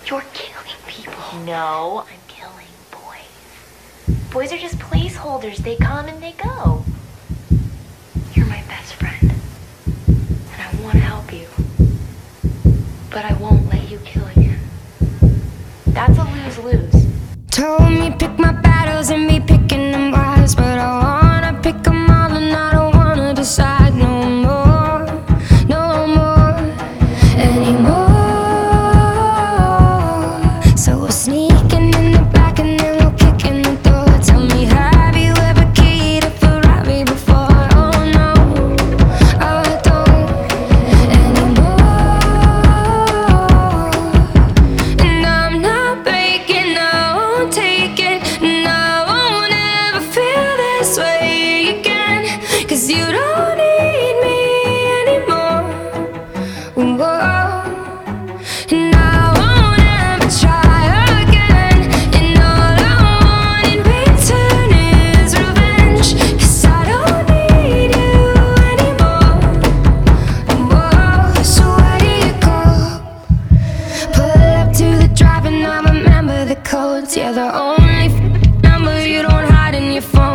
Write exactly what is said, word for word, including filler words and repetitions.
You're killing people. No, I'm killing boys. Boys are just placeholders. They come and they go. You're my best friend, and I want to help you, but I won't let you kill again. That's a lose-lose. Told me pick my battles and be picking them wise, but I wanna pick them all and I don't wanna decide no more, no more anymore. So we're sneaking in the back and then we'll kick in the door. Tell me, have you ever keyed a Ferrari before? Oh no, I don't anymore. And I'm not breaking, I won't take it, and I won't ever feel this way again, 'cause you don't need me anymore. Whoa. And I won't ever try again, and all I want in return is revenge, 'cause I don't need you anymore. Whoa. So where do you go? Pull up to the drive and I remember the codes. Yeah, the only f- number you don't hide in your phone.